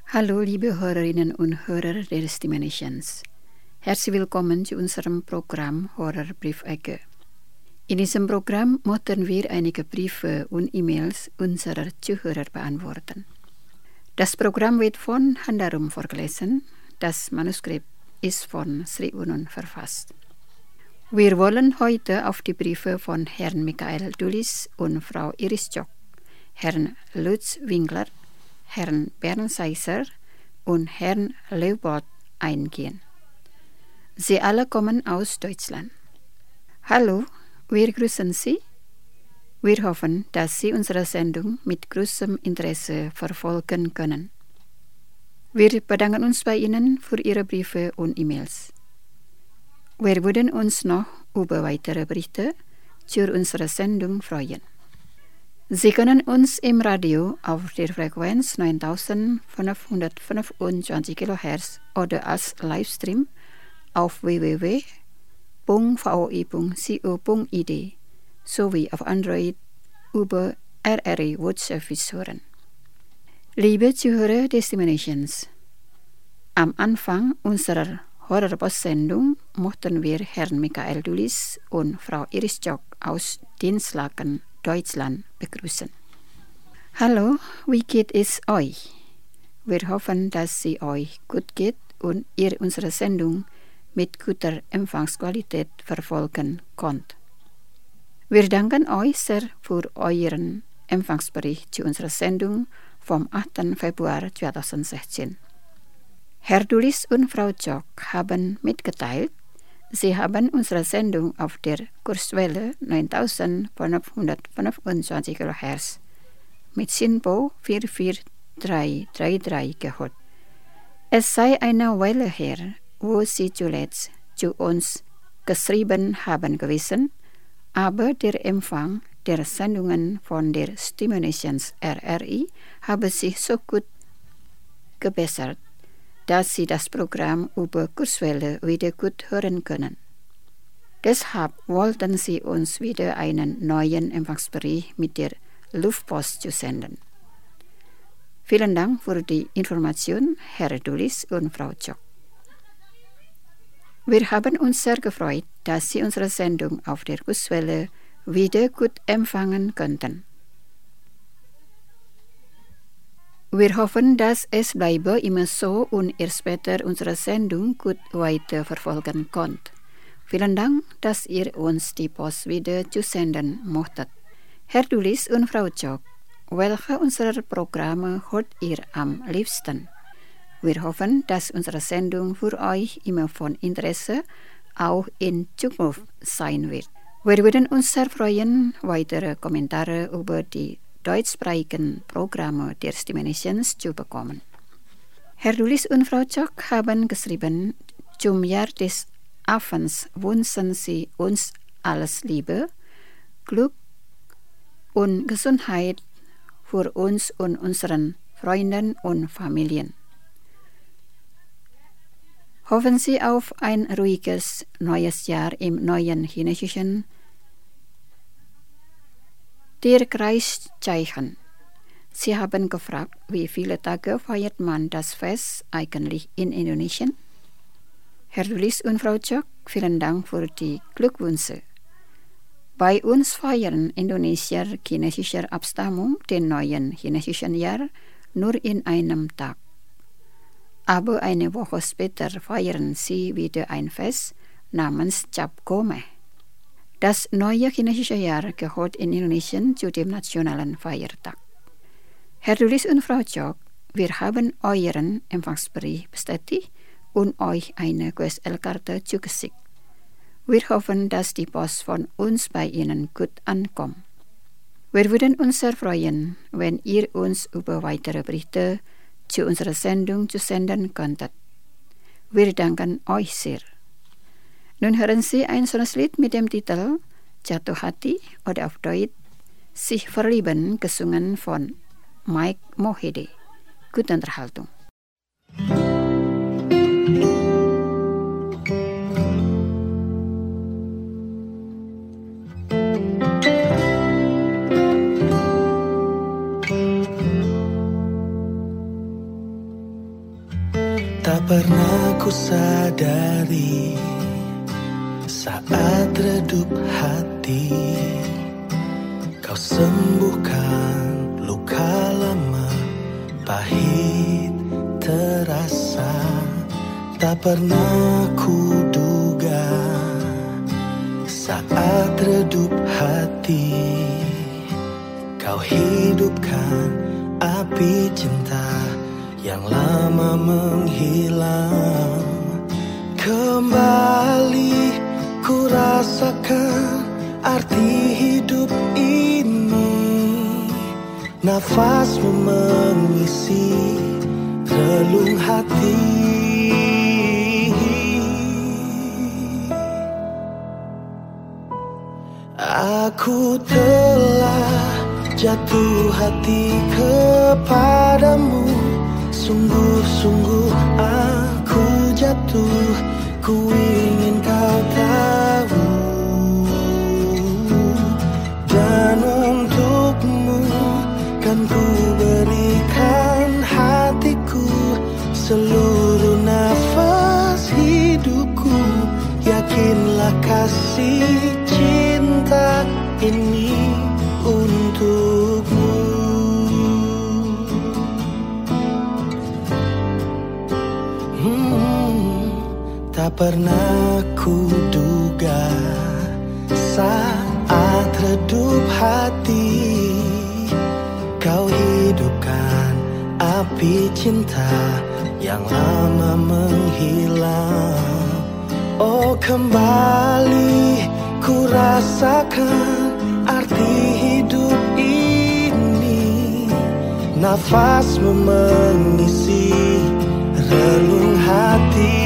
Hallo liebe Hörerinnen und Hörer der Stimme Nations. Herzlich willkommen zu unserem Programm Horrorbriefecke. In diesem Programm möchten wir einige Briefe und E-Mails unserer Zuhörer beantworten. Das Programm wird von Handarum vorgelesen. Das Manuskript ist von Sri Unun verfasst. Wir wollen heute auf die Briefe von Herrn Michael Dullis und Frau Iris Jock, Herrn Lutz Winkler, Herrn Bernd Seiser und Herrn Leopold eingehen. Sie alle kommen aus Deutschland. Hallo, wir grüßen Sie. Wir hoffen, dass Sie unsere Sendung mit großem Interesse verfolgen können. Wir bedanken uns bei Ihnen für Ihre Briefe und E-Mails. Wir würden uns noch über weitere Berichte zu unserer Sendung freuen. Sie können uns im Radio auf der Frequenz 9525 kHz oder als Livestream auf www.voi.co.id sowie auf Android über RRI World Service hören. Liebe Zuhörer des Stimme Nations, am Anfang unserer Horrorpost-Sendung möchten wir Herrn Michael Dullis und Frau Iris Jock aus Dinslaken, Deutschland begrüßen. Hallo, wie geht es euch? Wir hoffen, dass es euch gut geht und ihr unsere Sendung mit guter Empfangsqualität verfolgen könnt. Wir danken euch sehr für euren Empfangsbericht zu unserer Sendung vom 8. Februar 2016. Herr Dullis und Frau Jock haben mitgeteilt, sie haben unsere Sendung auf der Kurzwelle 9525 kHz mit SINPO 44333 gehört. Es sei eine Weile her, wo sie zuletzt zu uns geschrieben haben gewesen, aber der Empfang der Sendungen von der Stimme Nations RRI habe sich so gut gebessert, dass Sie das Programm über Kurzwelle wieder gut hören können. Deshalb wollten Sie uns wieder einen neuen Empfangsbericht mit der Luftpost zu senden. Vielen Dank für die Information, Herr Dullis und Frau Jock. Wir haben uns sehr gefreut, dass Sie unsere Sendung auf der Kurzwelle wieder gut empfangen könnten. Wir hoffen, dass es bleibe immer so und ihr später unsere Sendung gut weiter verfolgen könnt. Vielen Dank, dass ihr uns die Post wieder zusenden mochtet. Herr Dullis und Frau Jock, welche unserer Programme hört ihr am liebsten? Wir hoffen, dass unsere Sendung für euch immer von Interesse auch in Zukunft sein wird. Wir würden uns sehr freuen, weitere Kommentare über die deutschsprachigen Programme der Stimme Nations zu bekommen. Herr Dullis und Frau Jock haben geschrieben, zum Jahr des Affens wünschen Sie uns alles Liebe, Glück und Gesundheit für uns und unseren Freunden und Familien. Hoffen Sie auf ein ruhiges neues Jahr im neuen chinesischen Tierkreiszeichen. Sie haben gefragt, wie viele Tage feiert man das Fest eigentlich in Indonesien? Herr Dullis und Frau Jock, vielen Dank für die Glückwünsche. Bei uns feiern Indonesier chinesischer Abstammung den neuen chinesischen Jahr nur in einem Tag. Aber eine Woche später feiern sie wieder ein Fest namens Cap Gomeh. Das neue chinesische Jahr gehört in Indonesien zu dem nationalen Feiertag. Herr Dullis und Frau Jock, wir haben euren Empfangsbericht bestätigt und euch eine QSL-Karte zugeschickt. Wir hoffen, dass die Post von uns bei Ihnen gut ankommt. Wir würden uns sehr freuen, wenn ihr uns über weitere Berichte zu unserer Sendung zu senden könntet. Wir danken euch sehr. Nun hören Sie ein schönes Lied mit dem Titel Jatuh Hati oder auf Deutsch Sich verlieben, gesungen von Mike Mohede. Gute Unterhaltung. Tak pernah ku sadari saat redup hati, kau sembuhkan luka lama, pahit terasa. Tak pernah ku duga saat redup hati, kau hidupkan api cinta yang lama menghilang. Kembali ku rasakan arti hidup ini, nafasmu mengisi relung hati. Aku telah jatuh hati kepadamu, sungguh-sungguh aku jatuh, ku ingin kau tahu. Dan untukmu kan ku berikan hatiku, seluruh nafas hidupku. Yakinlah kasih cinta ini untukmu. Tak pernah ku duga saat redup hati, kau hidupkan api cinta yang lama menghilang. Oh, kembali ku rasakan arti hidup ini, nafasmu mengisi relung hati.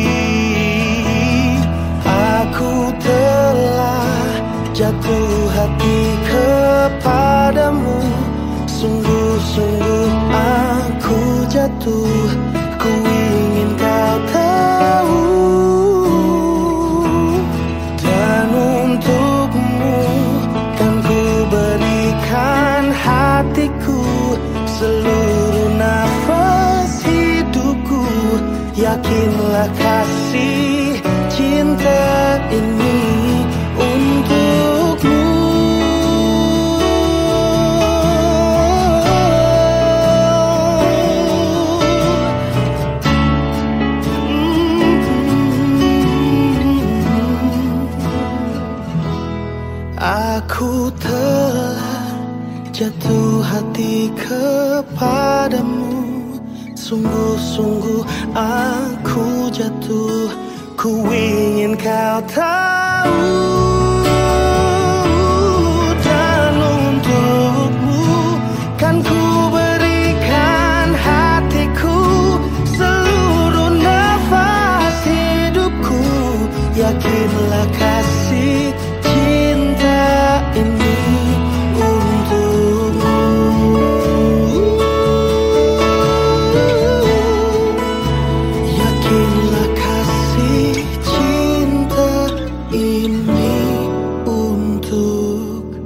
Aku telah jatuh hati kepadamu, sungguh-sungguh aku jatuh, ku ingin kau tahu. Dan untukmu kan ku berikan hatiku, seluruh nafas hidupku. Yakinlah kasih cinta ini untukmu. Aku telah jatuh hati kepadamu, sungguh-sungguh aku jatuh, ku ingin kau tahu. Dan untukmu kan ku berikan hatiku, seluruh nafas hidupku. Yakinlah kasih cinta ini untukmu. Yakinlah kasih cinta ini untukmu.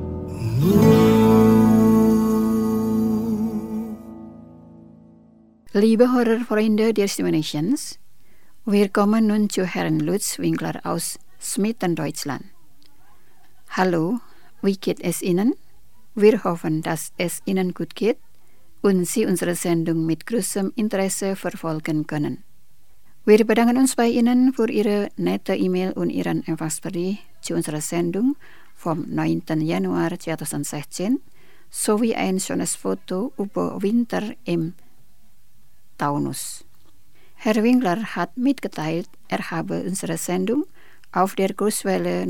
Liebe Horrorfreunde der Simulations, wir kommen nun zu Herrn Lutz Winkler aus Smitten, Deutschland. Hallo, wie geht es Ihnen? Wir hoffen, dass es Ihnen gut geht und Sie unsere Sendung mit großem Interesse verfolgen können. Wir bedanken uns bei Ihnen für Ihre nette E-Mail und Ihren Empfangsbericht zu unserer Sendung vom 9. Januar 2016 sowie ein schönes Foto über Winter im Taunus. Herr Winkler hat mitgeteilt, er habe unsere Sendung auf der Kurswelle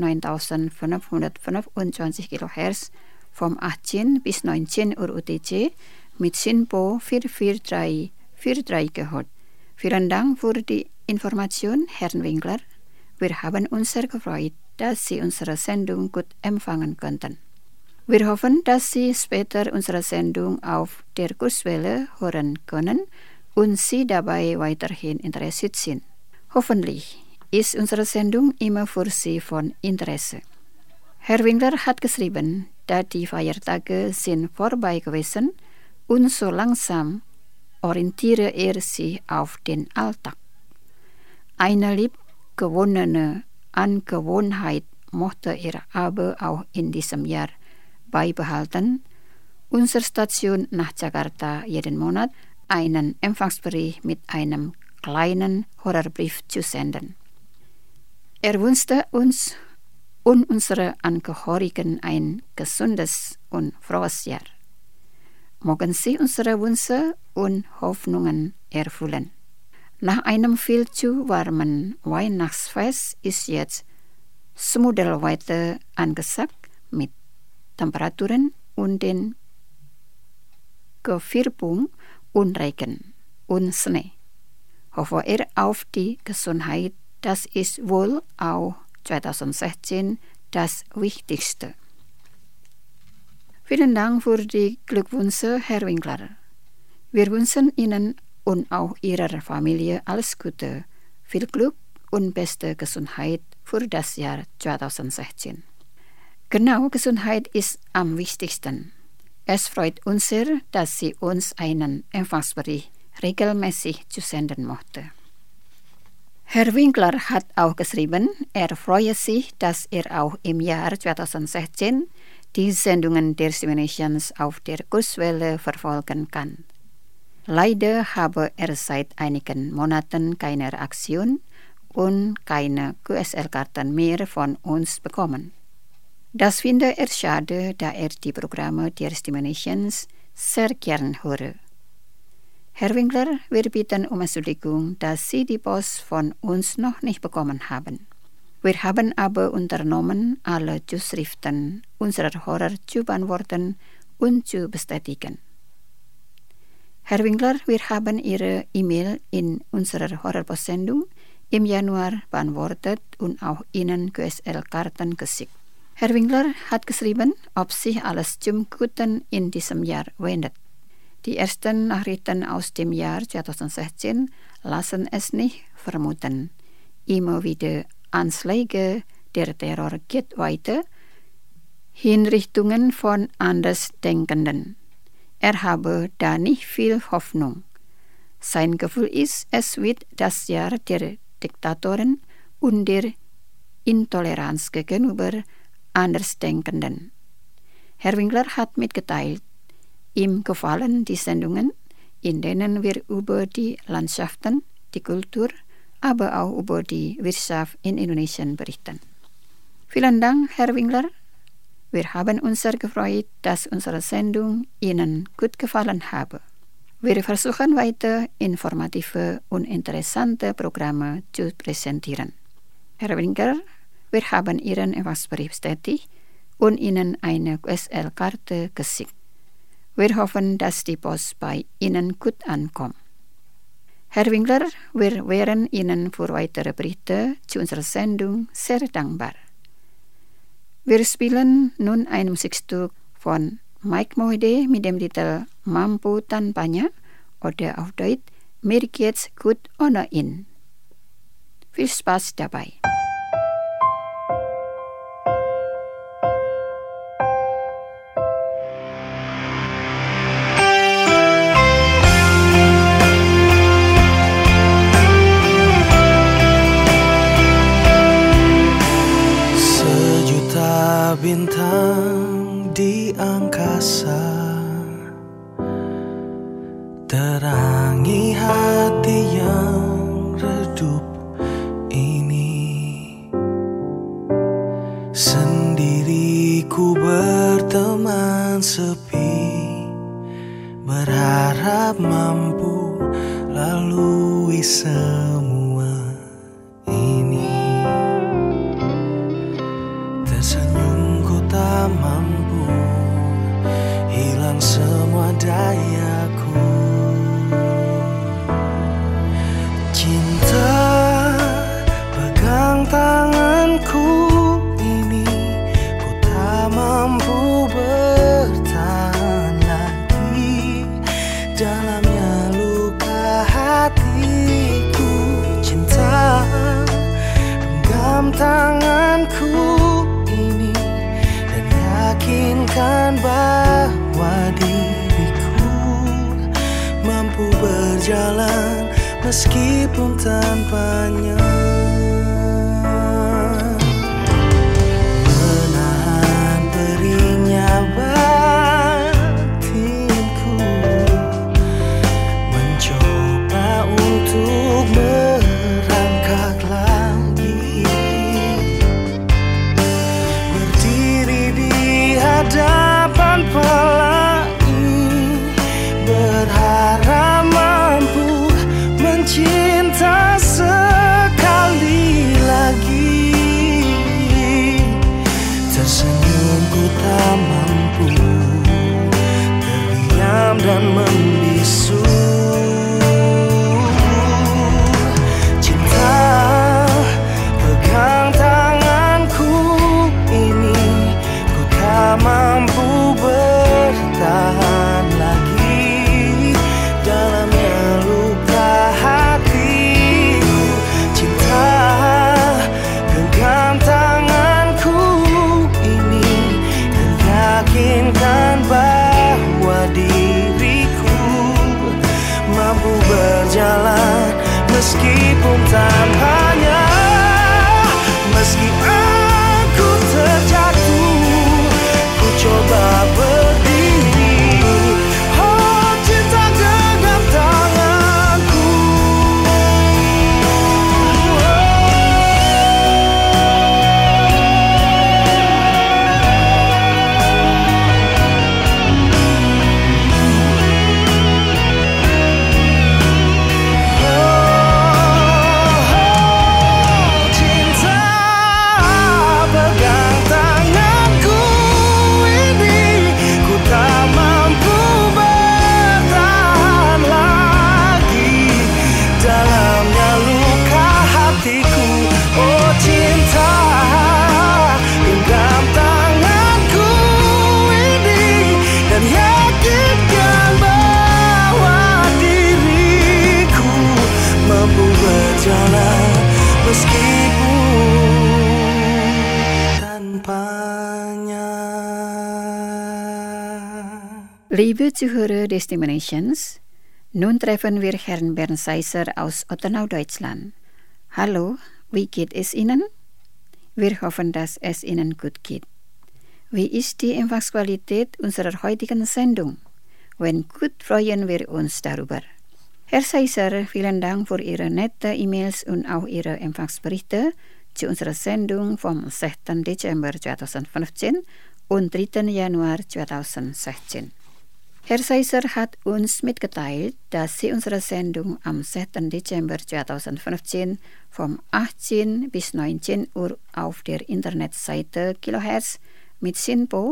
9525 kHz vom 18 bis 19 Uhr UTC mit SINPO 44343 gehört. Vielen Dank für die Information, Herrn Winkler. Wir haben uns sehr gefreut, dass Sie unsere Sendung gut empfangen konnten. Wir hoffen, dass Sie später unsere Sendung auf der Kurswelle hören können und Sie dabei weiterhin interessiert sind. Hoffentlich ist unsere Sendung immer für Sie von Interesse. Herr Winkler hat geschrieben, dass die Feiertage sind vorbei gewesen und so langsam orientiere sich auf den Alltag. Eine liebgewonnene Angewohnheit mochte aber auch in diesem Jahr beibehalten, unsere Station nach Jakarta jeden Monat einen Empfangsbericht mit einem kleinen Horrorbrief zu senden. Er wünschte uns und unsere Angehörigen ein gesundes und frohes Jahr. Mogen Sie unsere Wünsche und Hoffnungen erfüllen. Nach einem viel zu warmen Weihnachtsfest ist jetzt Schmuddelwetter angesagt mit Temperaturen und den Gefärbung und Regen und Schnee. Hoffe er auf die Gesundheit, das ist wohl auch 2016 das Wichtigste. Vielen Dank für die Glückwünsche, Herr Winkler. Wir wünschen Ihnen und auch Ihrer Familie alles Gute, viel Glück und beste Gesundheit für das Jahr 2016. Genau, Gesundheit ist am wichtigsten. Es freut uns sehr, dass Sie uns einen Empfangsbericht regelmäßig zu senden mochte. Herr Winkler hat auch geschrieben, er freue sich, dass er auch im Jahr 2016 die Sendungen der Simulations auf der Kurzwelle verfolgen kann. Leider habe er seit einigen Monaten keine Reaktion und keine QSL-Karten mehr von uns bekommen. Das finde er schade, da er die Programme der Simulations sehr gern höre. Herr Winkler, wir bitten um Entschuldigung, dass Sie die Post von uns noch nicht bekommen haben. Wir haben aber unternommen, alle Zuschriften unserer Hörer zu beantworten und zu bestätigen. Herr Winkler, wir haben Ihre E-Mail in unserer Horrorpostsendung im Januar beantwortet und auch Ihnen QSL-Karten geschickt. Herr Winkler hat geschrieben, ob sich alles zum Guten in diesem Jahr wendet. Die ersten Nachrichten aus dem Jahr 2016 lassen es nicht vermuten. Immer wieder Anschläge, der Terror geht weiter, Hinrichtungen von Andersdenkenden. Er habe da nicht viel Hoffnung. Sein Gefühl ist, es wird das Jahr der Diktatoren und der Intoleranz gegenüber Andersdenkenden. Herr Winkler hat mitgeteilt, ihm gefallen die Sendungen, in denen wir über die Landschaften, die Kultur, aber auch über die Wirtschaft in Indonesien berichten. Vielen Dank, Herr Winkler. Wir haben uns sehr gefreut, dass unsere Sendung Ihnen gut gefallen habe. Wir versuchen weiter informative und interessante Programme zu präsentieren. Herr Winkler, wir haben Ihren Empfangsbericht bestätigt und Ihnen eine QSL-Karte geschickt. Wir hoffen, dass die Post bei Ihnen gut ankommt. Herr Winkler, wir wären Ihnen für weitere Berichte zu unserer Sendung sehr dankbar. Wir spielen nun ein Musikstück von Mike Mohede mit dem Titel Mampu Tanpanya oder auf Deutsch Mir geht's gut ohne ihn. Viel Spaß dabei. Bintang di angkasa terangi hati yang redup ini. Sendiriku berteman sepi, berharap mampu lalui semua ini. Tersenyum tak mampu hilang semua dayaku. Cinta pegang tanganku ini, ku tak mampu bertahan lagi. Dalamnya luka hatiku, berjalan meskipun tanpanya. Menahan perihnya batinku, mencoba untuk merangkak lagi, berdiri di hadapan pelangi, berharap mampu mencinta sekali lagi. Tersenyum ku tak mampu terdiam dan membisu. Cinta pegang tanganku ini, ku tak mampu bertahan lagi dalamnya luka hatiku. Cinta genggam tanganku ini dan yakinkan bahwa diriku mampu berjalan meskipun tanpanya. Meski aku terjatuh, ku coba berdiri. Oh, cinta genggam tanganku. Cinta pegang tanganku ini, ku tak mampu bertahan lagi dalamnya luka hatiku. Oh, cinta genggam tanganku ini dan yakinkan bahwa diriku mampu berjalan meskipun tanpanya. Liebe Zuhörer des Destinations, nun treffen wir Herrn Bernd Seiser aus Ottenau, Deutschland. Hallo, wie geht es Ihnen? Wir hoffen, dass es Ihnen gut geht. Wie ist die Empfangsqualität unserer heutigen Sendung? Wenn gut, freuen wir uns darüber. Herr Seiser, vielen Dank für Ihre nette E-Mails und auch Ihre Empfangsberichte zu unserer Sendung vom 6. Dezember 2015 und 3. Januar 2016. Herr Seiser hat uns mitgeteilt, dass Sie unsere Sendung am 6. Dezember 2015 vom 18 bis 19 Uhr auf der Internetseite Kilohertz mit SINPO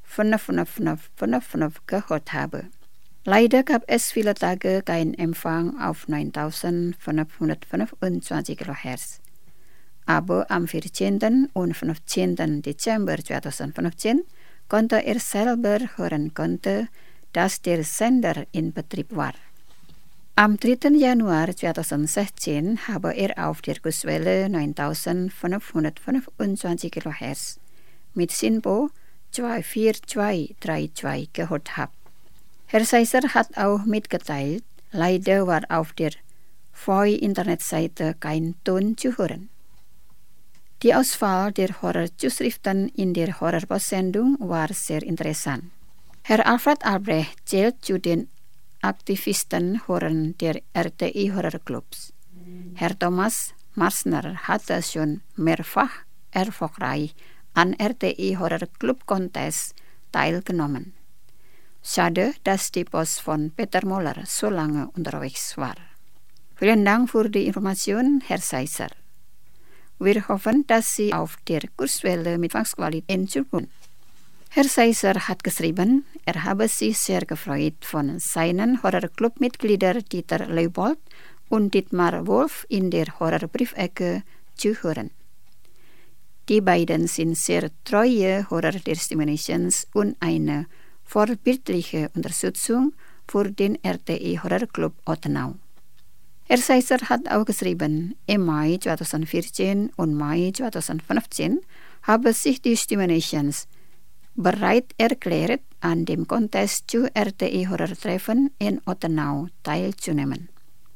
55555 gehört haben. Leider gab es viele Tage keinen Empfang auf 9525 kHz. Aber am 14. und 15. Dezember 2015 konnte er selber hören konnte, dass der Sender in Betrieb war. Am 3. Januar 2016 habe er auf der Kurswelle 9525 kHz mit SINPO 24232 gehört. Herr Seiser hat auch mitgeteilt, leider war auf der VOI-Internetseite kein Ton zu hören. Die Auswahl der Horrorzuschriften in der Horrorpost-Sendung war sehr interessant. Herr Alfred Albrecht zählt zu den aktivsten Hörern der RTI Horrorclubs. Herr Thomas Marsner hatte schon mehrfach erfolgreich an RTI Horrorclub Contest teilgenommen. Schade, dass die Post von Peter Moller so lange unterwegs war. Vielen Dank für die Information, Herr Seiser. Wir hoffen, dass Sie auf der Kurswelle mit Empfangsqualität entschuldigen. Herr Seiser hat geschrieben, er habe sich sehr gefreut, von seinen Horrorclub-Mitgliedern Dieter Leupold und Dietmar Wolf in der Horrorbriefecke zu hören. Die beiden sind sehr treue Horror-Destinations und eine vorbildliche Unterstützung für den RTI Horrorclub Ottenau. Herr Seiser hat auch geschrieben, im Mai 2014 und Mai 2015 haben sich die Destinations bereit erklärt, an dem Contest zu RTI Horror-Treffen in Ottenau teilzunehmen.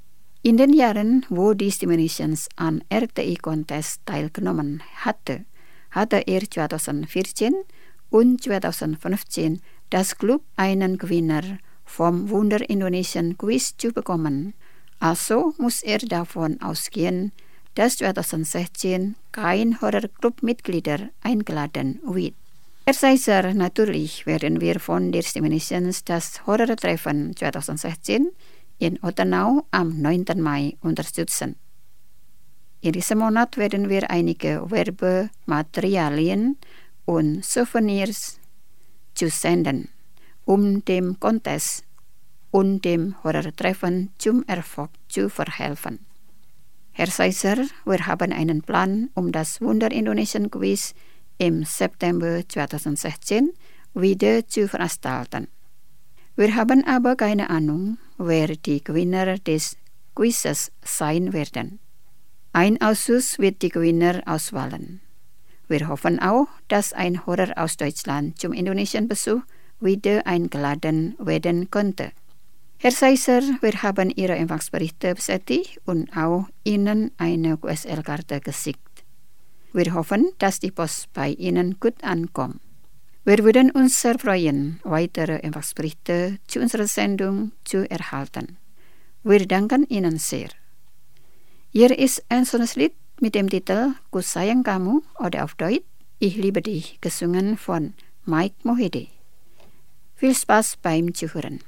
In den Jahren, wo die Stimulations an RTI-Contest teilgenommen hatte er 2014 und 2015 das Glück, einen Gewinner vom Wunder Indonesian Quiz zu bekommen. Also muss er davon ausgehen, dass 2016 kein Horrorclub-Mitglieder eingeladen wird. Herr Seiser, natürlich werden wir von der Stimulations das Horrortreffen 2016 in Ottenau am 9. Mai unterstützen. In diesem Monat werden wir einige Werbematerialien und Souvenirs zusenden, um dem Contest und dem Horrortreffen zum Erfolg zu verhelfen. Herr Seiser, wir haben einen Plan, um das Wunder Indonesian Quiz im September 2016 wieder zu veranstalten. Wir haben aber keine Ahnung, wer die Gewinner des Quizzes sein werden. Ein Ausschuss wird die Gewinner auswählen. Wir hoffen auch, dass ein Horror aus Deutschland zum Indonesian-Besuch wieder eingeladen werden konnte. Herr Seiser, wir haben Ihre Empfangsberichte bestätigt und auch Ihnen eine QSL-Karte geschickt. Wir hoffen, dass die Post bei Ihnen gut ankommt. Wir würden uns sehr freuen, weitere Empfangsberichte zu unserer Sendung zu erhalten. Wir danken Ihnen sehr. Hier ist ein schönes Lied mit dem Titel Ku Sayang Kamu oder auf Deutsch Ich liebe dich, gesungen von Mike Mohede. Viel Spaß beim Zuhören.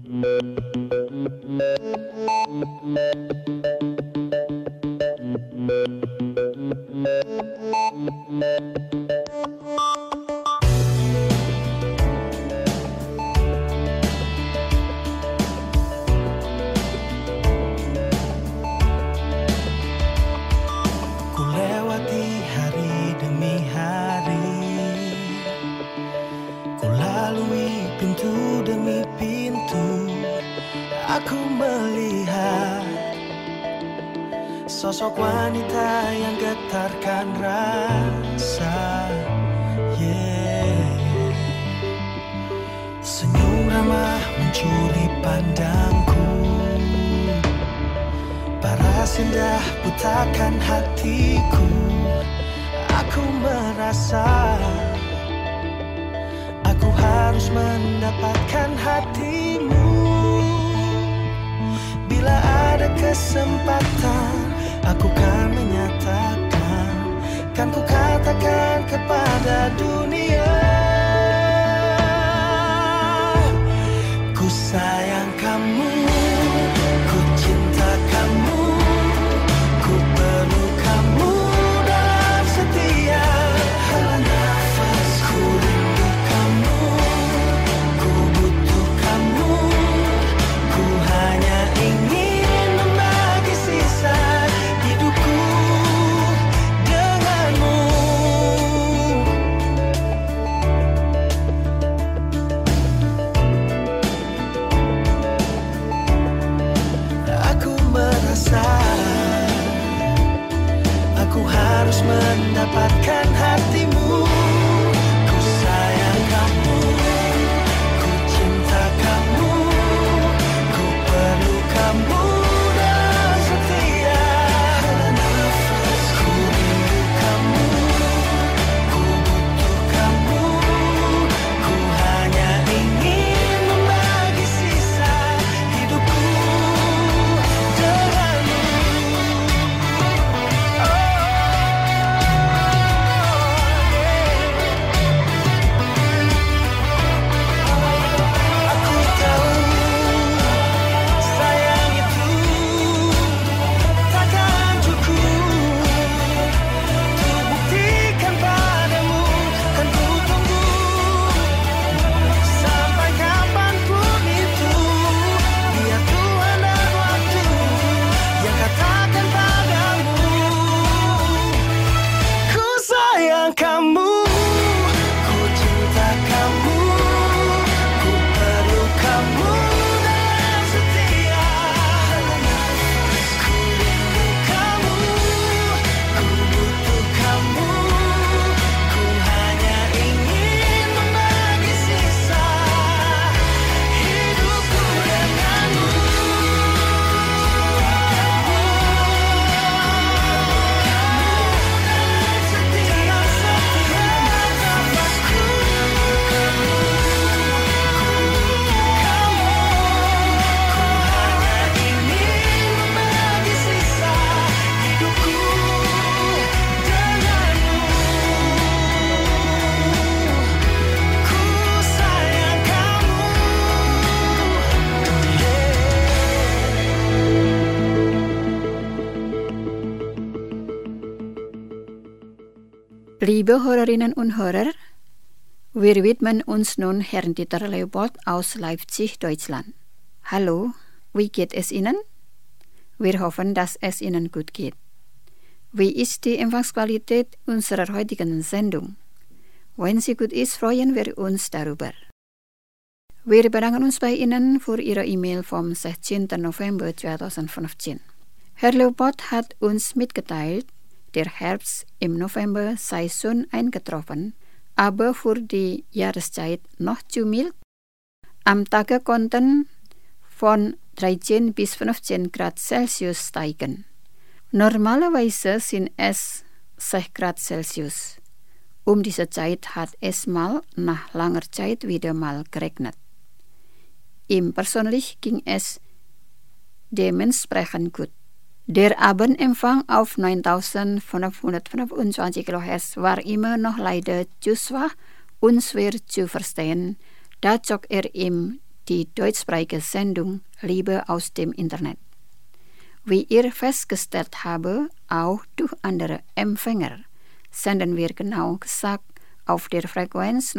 Aku melihat sosok wanita yang getarkan rasa, senyum ramah mencuri pandangku, paras indah butakan hatiku. Aku merasa aku harus mendapatkan hatimu. Bila ada kesempatan, aku kan menyatakan, kan ku katakan kepada dunia, ku sayang kamu, ku cinta kamu, ku perlu kamu dalam setiap nafas. Ku rindu kamu, ku butuh kamu, ku hanya ingin membagi sisa hidupku denganmu. Aku merasa aku harus mendapatkan hatimu. Ku sayang kamu, ku cinta kamu, ku perlu kamu dalam setiap nafas. Ku rindu kamu, ku butuh kamu, ku hanya ingin membagi sisa hidupku denganmu. Liebe Hörerinnen und Hörer, wir widmen uns nun Herrn Dieter Leopold aus Leipzig, Deutschland. Hallo, wie geht es Ihnen? Wir hoffen, dass es Ihnen gut geht. Wie ist die Empfangsqualität unserer heutigen Sendung? Wenn sie gut ist, freuen wir uns darüber. Wir bedanken uns bei Ihnen für Ihre E-Mail vom 16. November 2015. Herr Leopold hat uns mitgeteilt, der Herbst im November sei schon eingetroffen, aber für die Jahreszeit noch zu mild. Am Tage konnten von 13 bis 15 Grad Celsius steigen. Normalerweise sind es 6 Grad Celsius. Um diese Zeit hat es mal nach langer Zeit wieder mal geregnet. Ihm persönlich ging es dementsprechend gut. Der Abendempfang auf 9525 kHz war immer noch leider zu schwach und schwer zu verstehen, da zog er ihm die deutschsprachige Sendung lieber aus dem Internet. Wie ihr festgestellt habt, auch durch andere Empfänger, senden wir genau gesagt auf der Frequenz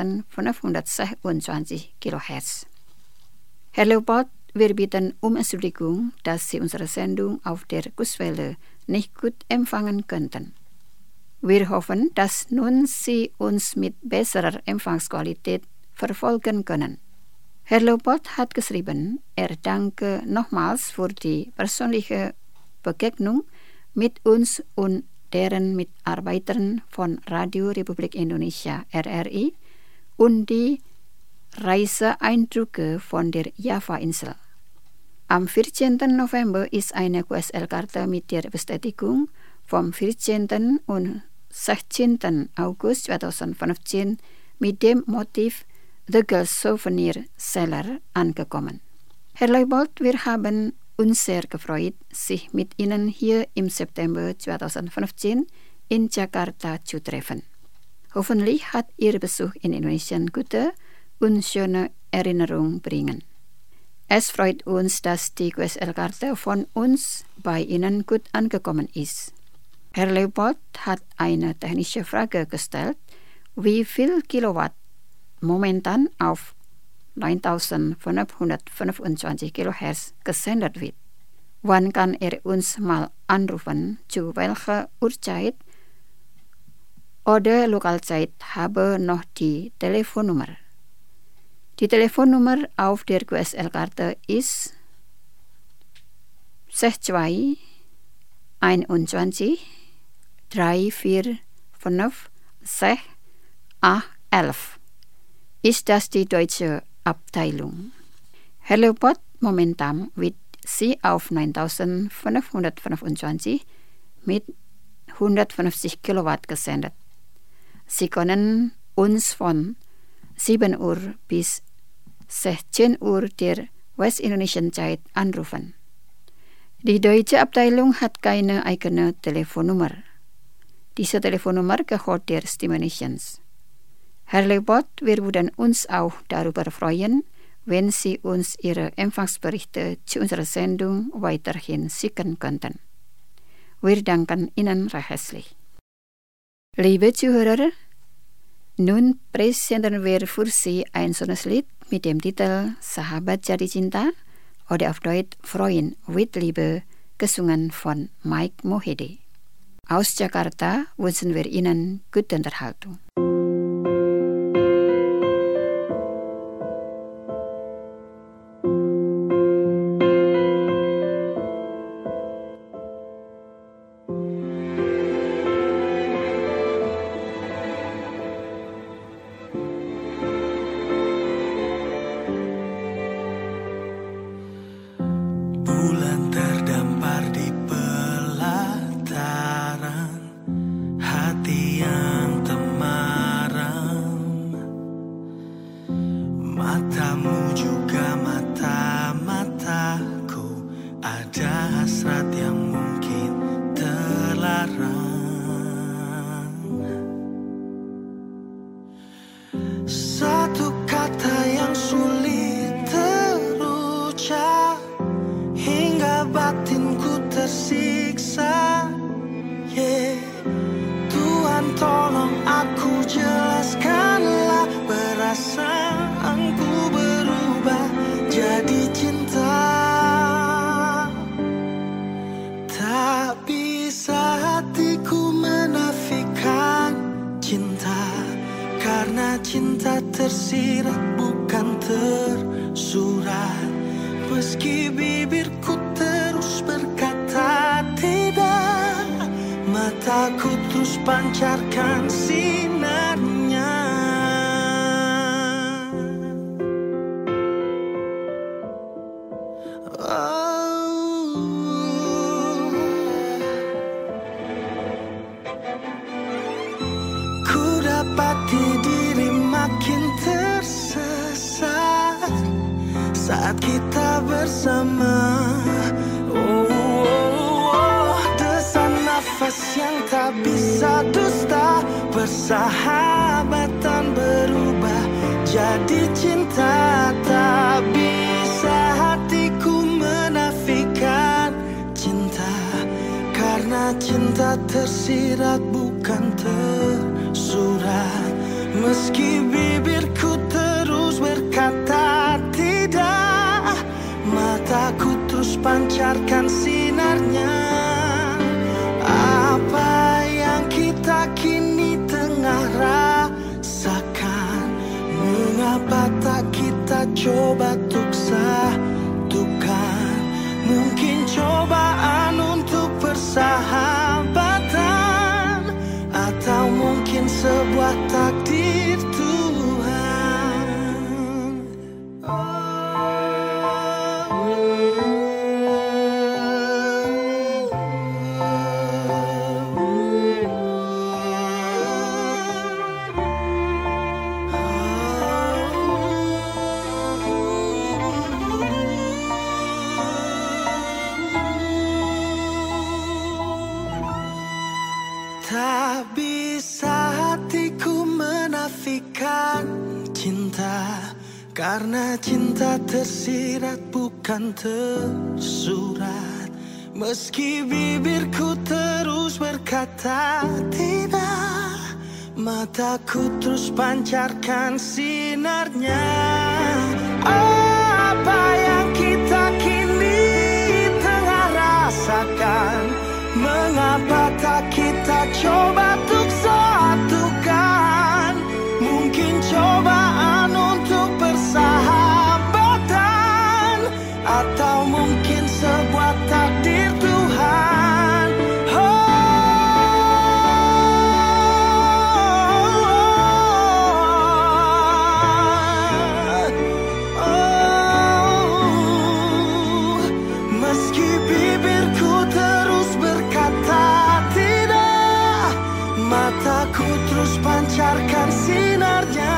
9526 kHz. Herr Leopold, wir bitten um Entschuldigung, dass Sie unsere Sendung auf der Kurzwelle nicht gut empfangen könnten. Wir hoffen, dass nun Sie uns mit besserer Empfangsqualität verfolgen können. Herr Leopold hat geschrieben, er danke nochmals für die persönliche Begegnung mit uns und deren Mitarbeitern von Radio Republik Indonesia RRI und die Reiseeindrücke von der Java-Insel. Am 14. November ist eine QSL-Karte mit der Bestätigung vom 14. und 16. August 2015 mit dem Motiv The Girls Souvenir Seller angekommen. Herr Leopold, wir haben uns sehr gefreut, sich mit Ihnen hier im September 2015 in Jakarta zu treffen. Hoffentlich hat Ihr Besuch in Indonesia gute und schöne Erinnerungen bringen. Es freut uns, dass die QSL-Karte von uns bei Ihnen gut angekommen ist. Herr Leopold hat eine technische Frage gestellt, wie viel Kilowatt momentan auf 9525 kHz gesendet wird. Wann kann er uns mal anrufen, zu welcher Uhrzeit oder Lokalzeit habe noch die Telefonnummer. Die Telefonnummer auf der QSL-Karte ist 62 21 345 6 8 11. Ist das die deutsche Abteilung. Herr Leopold, momentan wird sie auf 9525 mit 150 Kilowatt gesendet. Sie können uns von 7 Uhr bis 16 Uhr der westindonesian Zeit anrufen. Die deutsche Abteilung hat keine eigene Telefonnummer. Diese Telefonnummer gehört der Stimulations. Herr Leopold, wir würden uns auch darüber freuen, wenn Sie uns Ihre Empfangsberichte zu unserer Sendung weiterhin schicken könnten. Wir danken Ihnen recht herzlich. Liebe Zuhörer, nun präsentieren wir für Sie ein schönes Lied mit dem Titel Sahabat Jadi Cinta oder auf Deutsch Freuen mit Liebe, gesungen von Mike Mohede. Aus Jakarta wünschen wir Ihnen gute Unterhaltung. Bulan terdampar di pelataran hati yang temaram. Matamu juga mata-mataku, ada hasrat yang mungkin terlarang. Satu kata yang sulit terucap hingga batinku tersiksa. Tuhan Tuhan tolong aku jelaskanlah, perasaanku berubah jadi cinta. Tak bisa hatiku menafikan cinta, karena cinta tersirat bukan tersurat. Meski bibirku terus berkata tidak, mataku terus pancarkan sinarnya. Ku dapati diri makin tersesat saat kita bersama. Desan nafas yang tak bisa dusta, persahabatan berubah jadi cinta. Tak bisa hatiku menafikan cinta, karena cinta tersirat bukan tersurat. Meski bibirku terus berkata tidak, mataku terus pancarkan sinarnya. Apa yang kita kini tengah rasakan, mengapa tak kita coba untuk satukan? Mungkin cobaan untuk persahabatan, atau mungkin sebuah takdir Tuhan. Tak bisa hatiku menafikan cinta, karena cinta tersirat bukan tersurat. Meski bibirku terus berkata tidak, mataku terus pancarkan sinarnya. Apa yang kita kini tengah rasakan, mengapa tak kita coba untuk satukan? Mungkin cobaan untuk persahabatan, atau mungkin sebuah takdir Tuhan. Meski bibirku terus berkata tidak, mataku terus pancarkan sinarnya.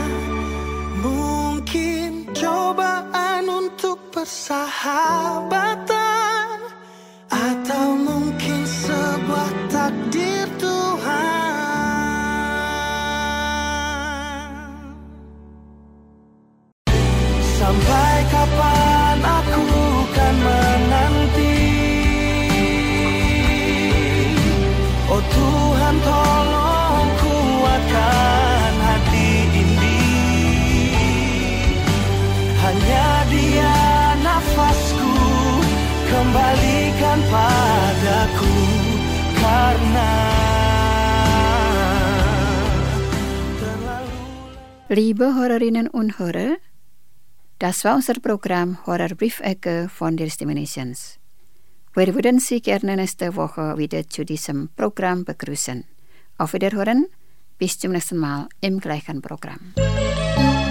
Mungkin cobaan untuk persahabatan, atau mungkin sebuah takdir Tuhan. Sampai kapan aku kan menanti? Oh Tuhan, tolong kuatkan hati ini. Hanya Dia nafasku, kembalikan padaku, karena Liebe Hörerinnen und Hörer, das war unser Programm Horrorbriefecke von der Stimme Nations. Wir würden Sie gerne nächste Woche wieder zu diesem Programm begrüßen. Auf Wiederhören, bis zum nächsten Mal im gleichen Programm.